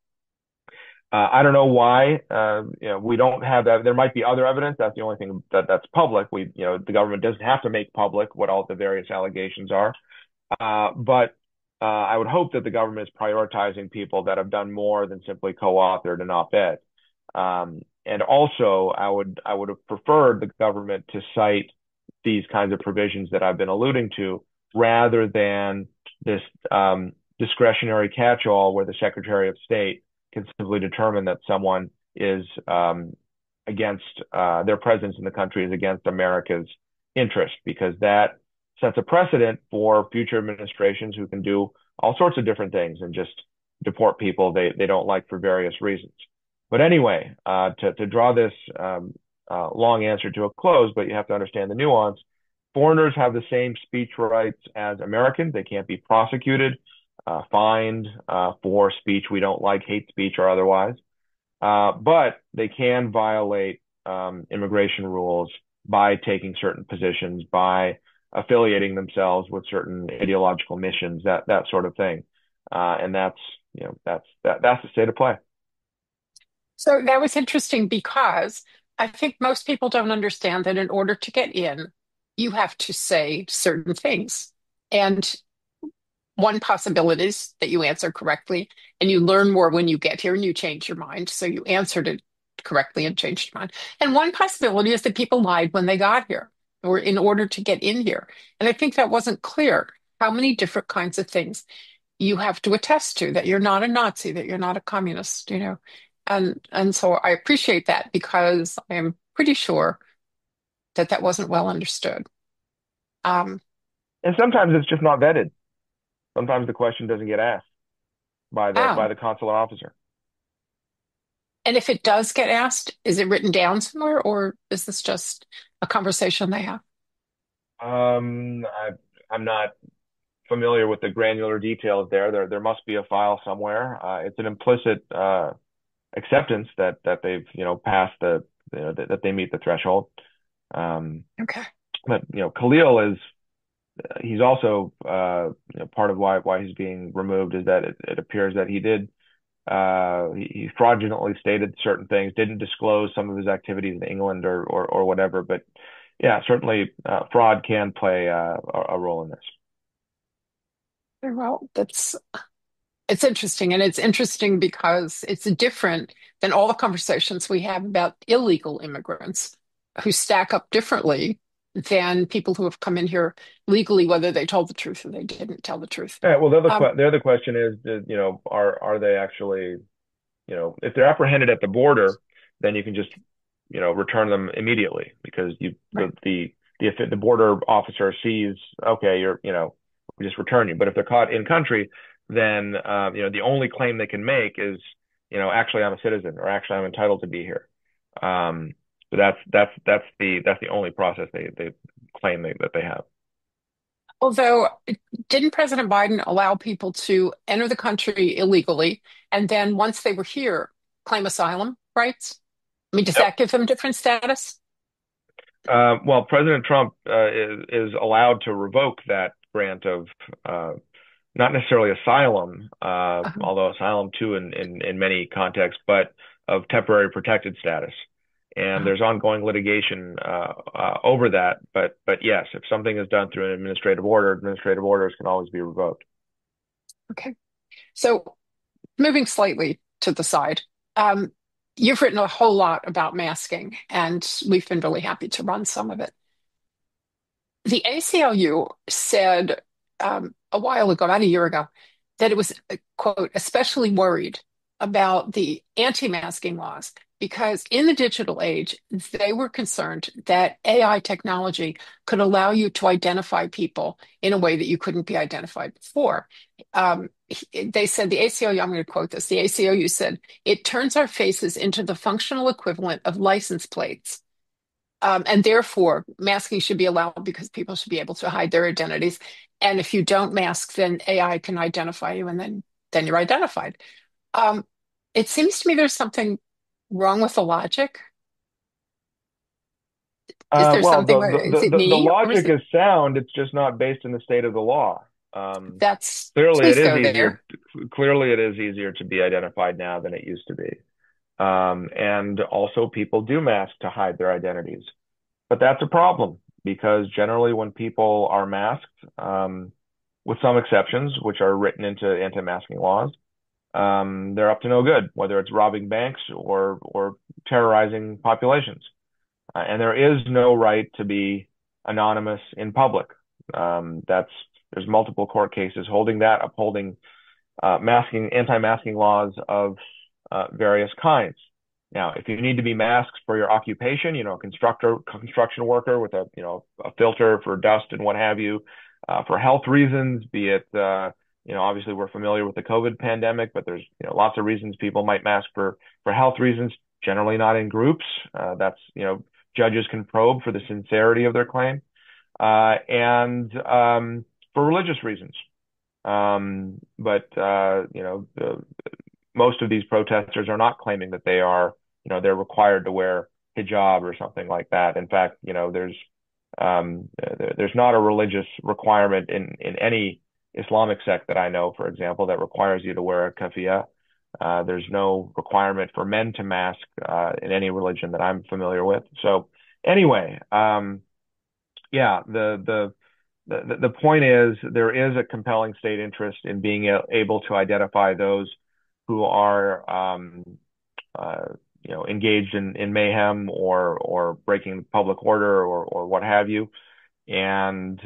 Speaker 2: I don't know why. We don't have that. There might be other evidence. That's the only thing that's public. The government doesn't have to make public what all the various allegations are. But I would hope that the government is prioritizing people that have done more than simply co-authored an op-ed. And also, I would have preferred the government to cite these kinds of provisions that I've been alluding to, rather than this discretionary catch-all where the Secretary of State can simply determine that someone is against their presence in the country is against America's interest, because that sets a precedent for future administrations who can do all sorts of different things and just deport people they don't like for various reasons. But anyway, to draw this long answer to a close, but you have to understand the nuance. Foreigners have the same speech rights as Americans. They can't be prosecuted, fined for speech we don't like, hate speech or otherwise. But they can violate immigration rules by taking certain positions, by affiliating themselves with certain ideological missions, that sort of thing. And that's the state of play.
Speaker 1: So that was interesting because I think most people don't understand that in order to get in, you have to say certain things. And one possibility is that you answer correctly and you learn more when you get here and you change your mind. So you answered it correctly and changed your mind. And one possibility is that people lied when they got here or in order to get in here. And I think that wasn't clear how many different kinds of things you have to attest to, that you're not a Nazi, that you're not a communist, you know. And so I appreciate that because I'm pretty sure that that wasn't well understood. Um,
Speaker 2: And sometimes it's just not vetted. Sometimes the question doesn't get asked by
Speaker 1: oh,
Speaker 2: the consular officer.
Speaker 1: and if it does get asked, is it written down somewhere, or is this just a conversation they have?
Speaker 2: I'm not familiar with the granular details there. There must be a file somewhere. It's an implicit acceptance that they've passed that they meet the threshold. Um,
Speaker 1: Okay.
Speaker 2: but Khalil is he's also part of why he's being removed is that it appears that he fraudulently stated certain things, didn't disclose some of his activities in England or whatever. But yeah, certainly fraud can play a role in this.
Speaker 1: Very well, that's it's interesting, and it's interesting because it's different than all the conversations we have about illegal immigrants who stack up differently than people who have come in here legally, whether they told the truth or they didn't tell the truth.
Speaker 2: All right. Well,
Speaker 1: Um,
Speaker 2: the other question is, are they actually, if they're apprehended at the border, then you can just, return them immediately because
Speaker 1: right.
Speaker 2: the border officer sees, okay, we just return you. But if they're caught in country, then, the only claim they can make is, actually I'm a citizen or actually I'm entitled to be here. Um, so that's the only process they claim that they have.
Speaker 1: Although, didn't President Biden allow people to enter the country illegally and then once they were here, claim asylum rights? I mean, does
Speaker 2: Yep.
Speaker 1: that give them different status?
Speaker 2: Well, President Trump is allowed to revoke that grant of not necessarily asylum,
Speaker 1: Uh-huh.
Speaker 2: although asylum too in many contexts, but of temporary protected status. And
Speaker 1: Uh-huh.
Speaker 2: there's ongoing litigation over that. But yes, if something is done through an administrative order, administrative orders can always be revoked.
Speaker 1: Okay. So, moving slightly to the side, um, you've written a whole lot about masking, and we've been really happy to run some of it. The ACLU said a while ago, about a year ago, that it was, quote, especially worried about the anti-masking laws because in the digital age, they were concerned that AI technology could allow you to identify people in a way that you couldn't be identified before. They said, the ACLU, I'm going to quote this, the ACLU said, it turns our faces into the functional equivalent of license plates. And therefore, masking should be allowed because people should be able to hide their identities. And if you don't mask, then AI can identify you, and then you're identified. Um, it seems to me there's something wrong with the logic. Is there
Speaker 2: Well,
Speaker 1: something? Is it
Speaker 2: the
Speaker 1: me, or is
Speaker 2: logic
Speaker 1: it?
Speaker 2: is sound. It's just not based in the state of the law. Um,
Speaker 1: That's
Speaker 2: clearly, it
Speaker 1: please
Speaker 2: is
Speaker 1: go
Speaker 2: easier.
Speaker 1: there.
Speaker 2: Clearly, it is easier to be identified now than it used to be. And also, people do mask to hide their identities. But that's a problem because generally, when people are masked, with some exceptions, which are written into anti-masking laws, they're up to no good, whether it's robbing banks or terrorizing populations. And there is no right to be anonymous in public. That's There's multiple court cases holding that, upholding anti-masking laws of various kinds. Now, if you need to be masked for your occupation, construction worker with a filter for dust and what have you, for health reasons, be it, obviously we're familiar with the COVID pandemic, but there's, lots of reasons people might mask for health reasons, generally not in groups. Judges can probe for the sincerity of their claim, and for religious reasons. But most of these protesters are not claiming that they're required to wear hijab or something like that. In fact, there's not a religious requirement in any Islamic sect that I know, for example, that requires you to wear a keffiyeh. There's no requirement for men to mask in any religion that I'm familiar with. So anyway, yeah, the point is there is a compelling state interest in being able to identify those who are engaged in mayhem or breaking public order or what have you. And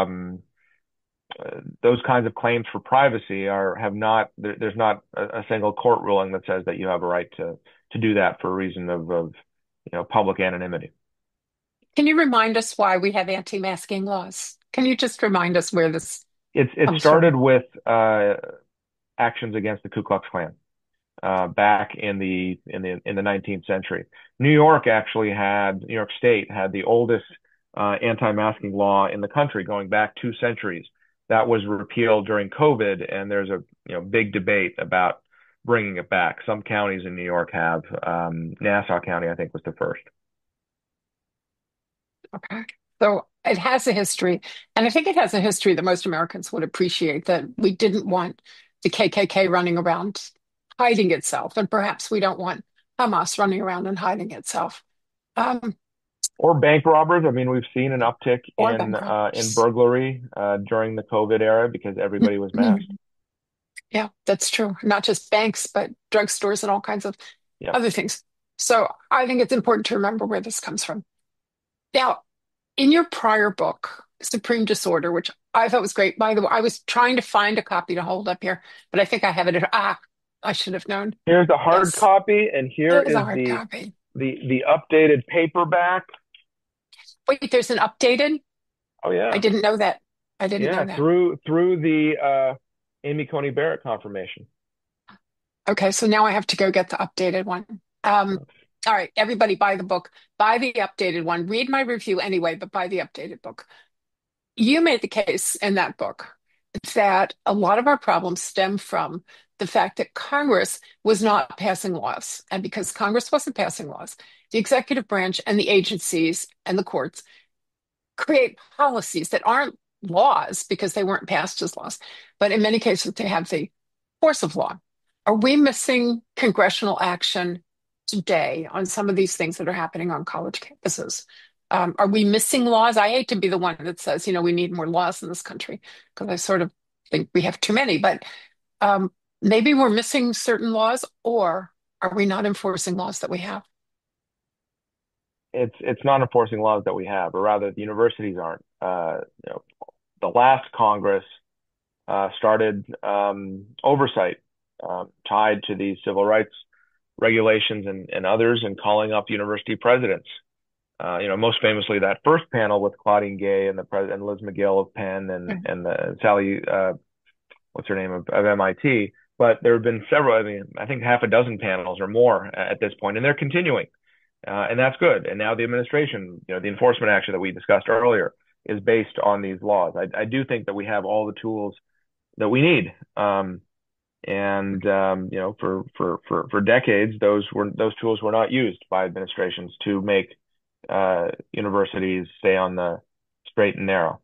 Speaker 2: those kinds of claims for privacy have not there's not a single court ruling that says that you have a right to do that for a reason of public anonymity.
Speaker 1: Can you remind us why we have anti-masking laws? Can you just remind us where this
Speaker 2: It
Speaker 1: comes from?
Speaker 2: started with actions against the Ku Klux Klan back in the 19th century. New York State had the oldest anti-masking law in the country going back 2 centuries. That was repealed during COVID, and there's a big debate about bringing it back. Some counties in New York have. Nassau County, I think, was the first.
Speaker 1: Okay. So it has a history, and I think it has a history that most Americans would appreciate, that we didn't want the KKK running around hiding itself, and perhaps we don't want Hamas running around and hiding itself, um,
Speaker 2: Or bank robbers. I mean, we've seen an uptick
Speaker 1: or
Speaker 2: in
Speaker 1: bankrupts.
Speaker 2: burglary during the COVID era because everybody was masked.
Speaker 1: Yeah, that's true. Not just banks, but drugstores and all kinds of
Speaker 2: Yeah.
Speaker 1: other things. So I think it's important to remember where this comes from. Now, in your prior book, Supreme Disorder, which I thought was great, by the way, I was trying to find a copy to hold up here, but I think I have it I should have known.
Speaker 2: Here's the hard
Speaker 1: Yes,
Speaker 2: copy, and here
Speaker 1: it was a
Speaker 2: is
Speaker 1: hard copy.
Speaker 2: the updated paperback.
Speaker 1: Wait, there's an updated?
Speaker 2: Oh
Speaker 1: I
Speaker 2: yeah,
Speaker 1: didn't know that. I didn't know
Speaker 2: yeah.
Speaker 1: that.
Speaker 2: Through the Amy Coney Barrett confirmation.
Speaker 1: Okay, so now I have to go get the updated one. All right, everybody buy the book, buy the updated one. Read my review anyway, but buy the updated book. You made the case in that book that a lot of our problems stem from the fact that Congress was not passing laws. And because Congress wasn't passing laws, the executive branch and the agencies and the courts create policies that aren't laws because they weren't passed as laws, but in many cases they have the force of law. Are we missing congressional action today on some of these things that are happening on college campuses? Are we missing laws? I hate to be the one that says, we need more laws in this country because I sort of think we have too many, but maybe we're missing certain laws, or are we not enforcing laws that we have?
Speaker 2: It's not enforcing laws that we have, or rather, the universities aren't. The last Congress started oversight tied to these civil rights regulations and others, and calling up university presidents. Most famously that first panel with Claudine Gay and the president, Liz Magill of Penn, and the Sally what's her name of MIT. But there have been several. I mean, I think half a dozen panels or more at this point, and they're continuing, and that's good. And now the administration, the enforcement action that we discussed earlier, is based on these laws. I do think that we have all the tools that we need. For decades, those tools were not used by administrations to make universities stay on the straight and narrow.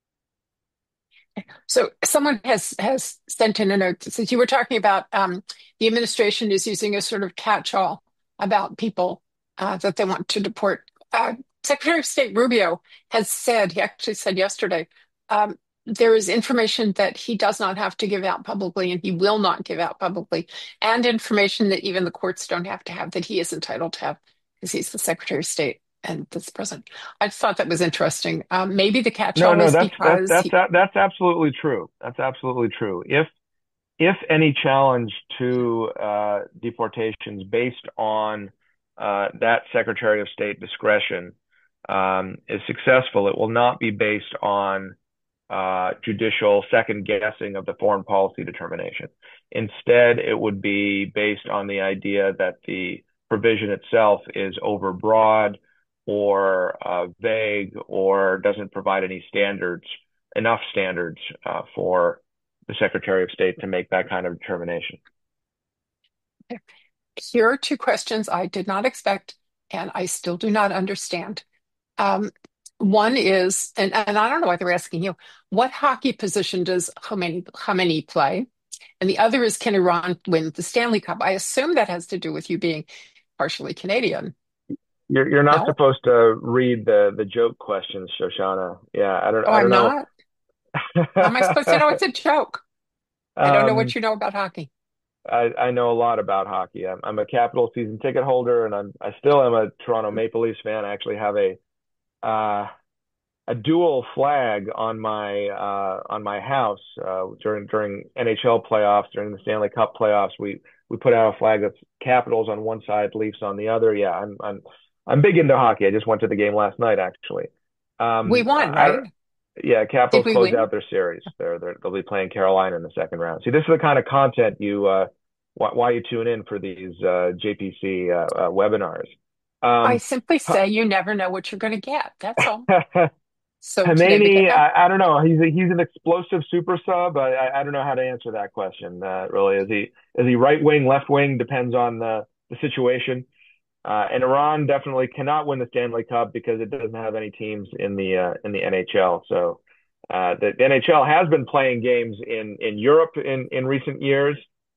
Speaker 1: So someone has sent in a note that says you were talking about the administration is using a sort of catch-all about people that they want to deport. Secretary of State Rubio has said, he actually said yesterday, there is information that he does not have to give out publicly and he will not give out publicly, and information that even the courts don't have to have, that he is entitled to have because he's the Secretary of State and that's present. I just thought that was interesting. Maybe the
Speaker 2: No,
Speaker 1: catch-all
Speaker 2: no,
Speaker 1: is
Speaker 2: that's that's
Speaker 1: because
Speaker 2: that's
Speaker 1: he.
Speaker 2: that's absolutely true. That's absolutely true. If any challenge to deportations based on that Secretary of State discretion is successful, it will not be based on judicial second guessing of the foreign policy determination. Instead, it would be based on the idea that the provision itself is overbroad or vague or doesn't provide enough standards for the Secretary of State to make that kind of determination.
Speaker 1: Here are two questions I did not expect and I still do not understand. Um, One is, and I don't know why they're asking you, what hockey position does Khomeini play? And the other is, can Iran win the Stanley Cup? I assume that has to do with you being partially Canadian.
Speaker 2: You're not
Speaker 1: No?
Speaker 2: supposed to read the joke questions, Shoshana. Yeah,
Speaker 1: Oh,
Speaker 2: I don't
Speaker 1: I'm
Speaker 2: know.
Speaker 1: not. How am I supposed to know it's a joke? I don't know what
Speaker 2: um,
Speaker 1: you know about hockey.
Speaker 2: I know a lot about hockey. I'm a Capital season ticket holder, and I still am a Toronto Maple Leafs fan. I actually have uh, a dual flag on my house during NHL playoffs, during the Stanley Cup playoffs. We put out a flag that's Capitals on one side, Leafs on the other. Yeah, I'm big into hockey. I just went to the game last night, actually.
Speaker 1: We won, right?
Speaker 2: Yeah,
Speaker 1: Did
Speaker 2: Capitals
Speaker 1: we
Speaker 2: closed
Speaker 1: win?
Speaker 2: out their series. They'll be playing Carolina in the second round. See, this is the kind of content why you tune in for these JPC webinars.
Speaker 1: I
Speaker 2: Um,
Speaker 1: simply say you never know what you're going to get. That's all. So today we get
Speaker 2: Panini,
Speaker 1: that.
Speaker 2: I don't know. He's an explosive super sub. I don't know how to answer that question. Really, is he right wing, left wing? Depends on the situation. And Iran definitely cannot win the Stanley Cup because it doesn't have any teams in the NHL. So the NHL has been playing games in Europe in recent years.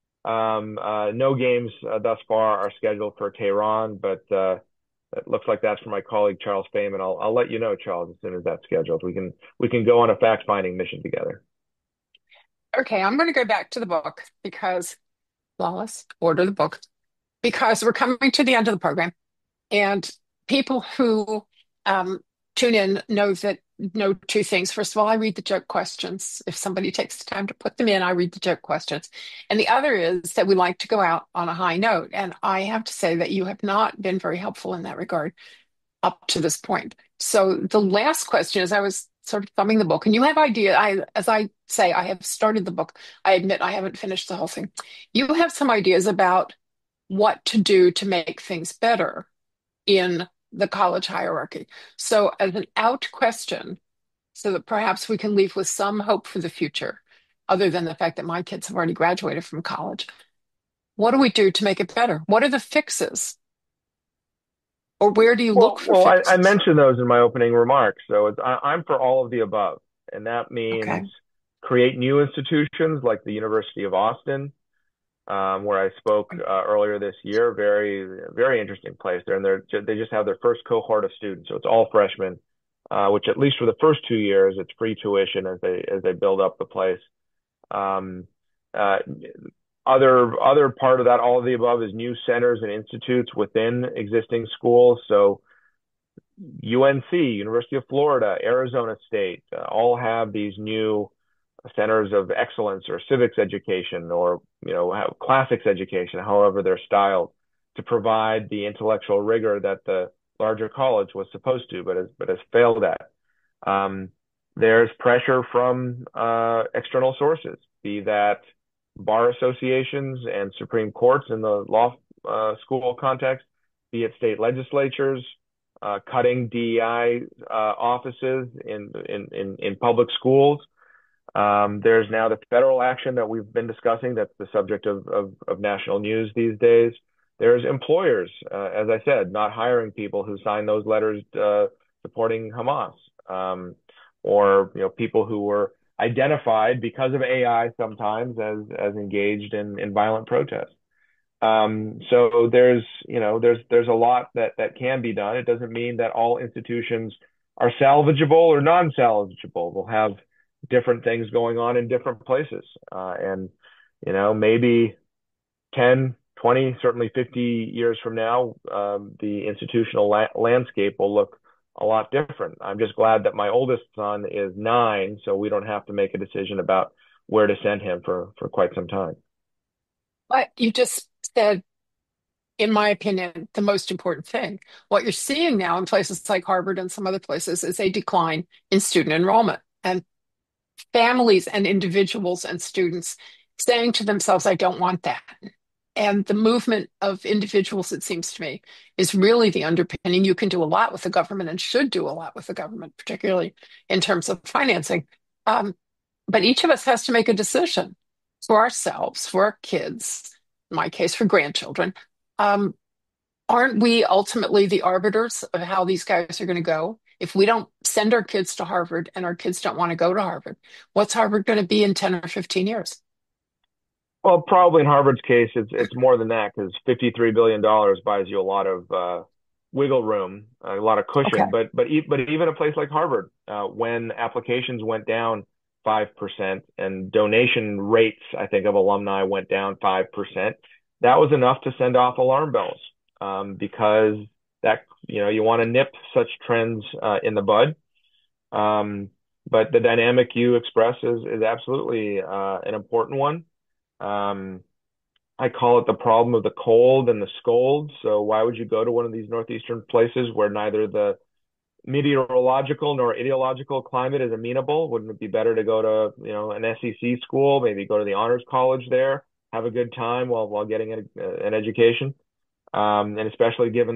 Speaker 2: No games thus far are scheduled for Tehran, but it looks like that's for my colleague Charles Fayman. I'll let you know, Charles, as soon as that's scheduled. We can go on a fact finding mission together.
Speaker 1: Okay, I'm going to go back to the book because, Lawless, order the book, because we're coming to the end of the program. And people who um, tune in know two things. First of all, I read the joke questions. If somebody takes the time to put them in, I read the joke questions. And the other is that we like to go out on a high note. And I have to say that you have not been very helpful in that regard up to this point. So the last question is I was sort of thumbing the book, and you have idea. As I say, I have started the book. I admit I haven't finished the whole thing. You have some ideas about what to do to make things better in the college hierarchy. So, as an out question, so that perhaps we can leave with some hope for the future, other than the fact that my kids have already graduated from college, what do we do to make it better? What are the fixes? Or where do you look for
Speaker 2: I
Speaker 1: fixes?
Speaker 2: mentioned those in my opening remarks. So I'm for all of the above, and that means
Speaker 1: Okay.
Speaker 2: create new institutions like the University of Austin, where I spoke earlier this year. Very interesting place there, and they just have their first cohort of students, so it's all freshmen, which at least for the first 2 years, it's free tuition as they build up the place. Um, uh, other part of that, all of the above, is new centers and institutes within existing schools. So UNC, University of Florida, Arizona State, all have these new centers of excellence or civics education or classics education, however they're styled, to provide the intellectual rigor that the larger college was supposed to, but has failed at. Um, there's pressure from external sources, be that bar associations and Supreme Courts in the law school context, be it state legislatures, cutting DEI offices in public schools. There's now the federal action that we've been discussing that's the subject of national news these days. There's employers, as I said, not hiring people who sign those letters supporting Hamas, or people who were identified because of AI sometimes as engaged in violent protests. So there's a lot that can be done. It doesn't mean that all institutions are salvageable or non-salvageable. We'll have different things going on in different places, and maybe 10, 20, certainly 50 years from now, the institutional landscape will look a lot different. I'm just glad that my oldest son is 9, so we don't have to make a decision about where to send him for quite some time.
Speaker 1: But you just said, in my opinion, the most important thing. What you're seeing now in places like Harvard and some other places is a decline in student enrollment and families and individuals and students saying to themselves, I don't want that. And the movement of individuals, it seems to me, is really the underpinning. You can do a lot with the government and should do a lot with the government, particularly in terms of financing. Um, but each of us has to make a decision for ourselves, for our kids, in my case, for grandchildren. Um, Aren't we ultimately the arbiters of how these guys are going to go? If we don't send our kids to Harvard and our kids don't want to go to Harvard, what's Harvard going to be in 10 or 15 years?
Speaker 2: Well, probably in Harvard's case, it's more than that because $53 billion buys you a lot of wiggle room, a lot of cushion.
Speaker 1: Okay.
Speaker 2: But even a place like Harvard, when applications went down 5% and donation rates, I think, of alumni went down 5%, that was enough to send off alarm bells, because that, you want to nip such trends in the bud. Um, but the dynamic you express is absolutely an important one. Um, I call it the problem of the cold and the scold. So why would you go to one of these northeastern places where neither the meteorological nor ideological climate is amenable? Wouldn't it be better to go to, an SEC school, maybe go to the honors college there, have a good time while getting an education? And especially given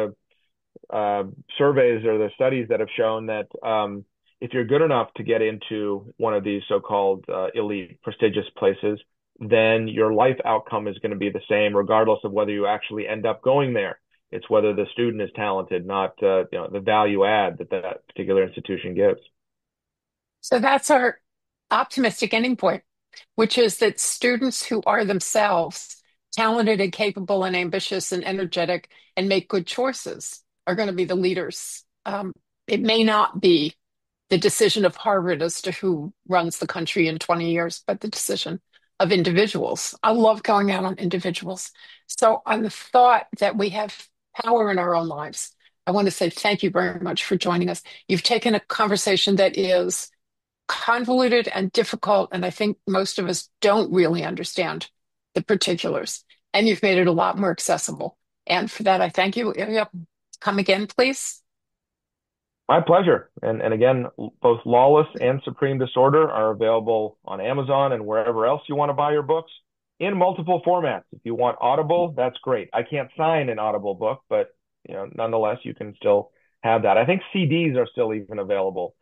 Speaker 2: the surveys or the studies that have shown that, if you're good enough to get into one of these so-called elite prestigious places, then your life outcome is going to be the same, regardless of whether you actually end up going there. It's whether the student is talented, not the value add that that particular institution gives.
Speaker 1: So that's our optimistic ending point, which is that students who are themselves talented and capable and ambitious and energetic and make good choices are going to be the leaders. It may not be the decision of Harvard as to who runs the country in 20 years, but the decision of individuals. I love going out on individuals. So, on the thought that we have power in our own lives, I want to say thank you very much for joining us. You've taken a conversation that is convoluted and difficult, and I think most of us don't really understand the particulars, and you've made it a lot more accessible. And for that, I thank you. Ilya, come again, please.
Speaker 2: My pleasure. And again, both Lawless and Supreme Disorder are available on Amazon and wherever else you want to buy your books in multiple formats. If you want Audible, that's great. I can't sign an Audible book, but nonetheless, you can still have that. I think CDs are still even available,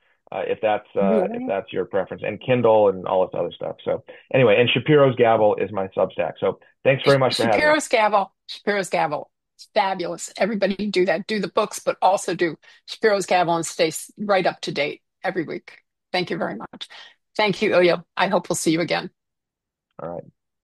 Speaker 2: if
Speaker 1: Really?
Speaker 2: that's your preference, and Kindle and all this other stuff. So anyway, and Shapiro's Gavel is my Substack. So thanks very much for having me.
Speaker 1: Shapiro's Gavel. Shapiro's Gavel. It's fabulous. Everybody do that. Do the books, but also do Shapiro's Gavel and stay right up to date every week. Thank you very much. Thank you, Ilya. I hope we'll see you again.
Speaker 2: All right.